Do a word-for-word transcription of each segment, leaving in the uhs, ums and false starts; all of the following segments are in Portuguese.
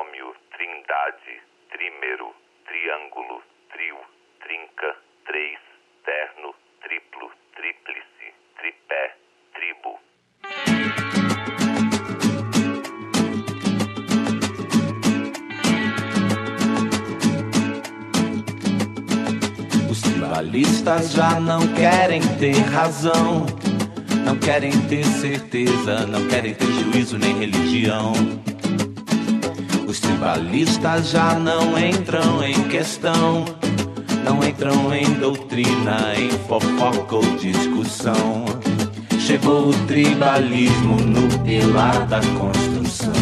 trinômio, trindade, trímero, triângulo, trio, trinca, três, terno, triplo, tríplice, tripé, tribo. Os tribalistas já não querem ter razão, não querem ter certeza, não querem ter juízo nem religião. Os tribalistas já não entram em questão, não entram em doutrina, em fofoca ou discussão. Chegou o tribalismo no pilar da construção.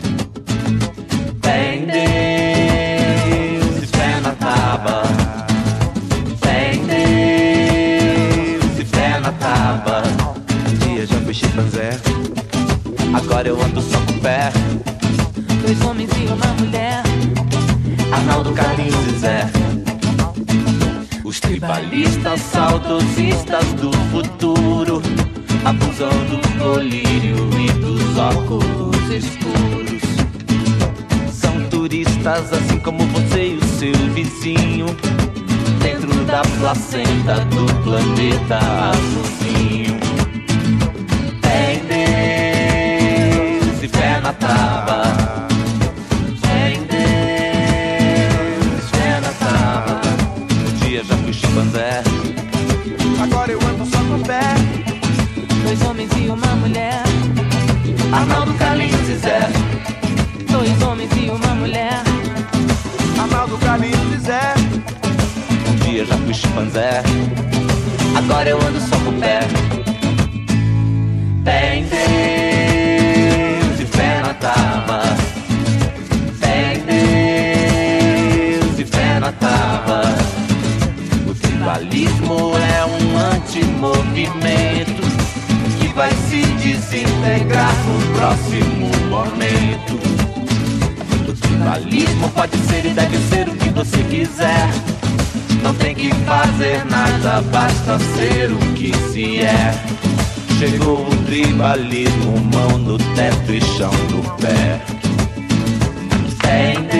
Fé em Deus e fé na tábua, fé em Deus e fé na tábua. Um dia já fui chimpanzé, agora eu ando só com o pé. Dois homens e uma mulher, Arnaldo, Carlinhos e Zé. Os tribalistas saudosistas do futuro abusam do colírio e dos óculos escuros. São turistas assim como você e o seu vizinho, dentro da placenta do planeta azulzinho. Fé em Deus e fé na tábua, fé em Deus e fé na tábua. Um dia já fui chimpanzé, agora eu ando só com o pé. dois homens e uma mulher, Arnaldo, Carlinhos e Zé. dois homens e uma mulher, Arnaldo, Carlinhos e Zé. Um dia já fui chimpanzé, agora eu ando só com o pé. Fé em Deus e fé na tábua, fé em Deus e fé na tábua. O tribalismo é um antimovimento que vai se desintegrar no próximo momento. O tribalismo pode ser e deve ser o que você quiser. Não tem que fazer nada, basta ser o que se é. Chegou o tribalismo, mão no teto e chão no pé. Fé em Deus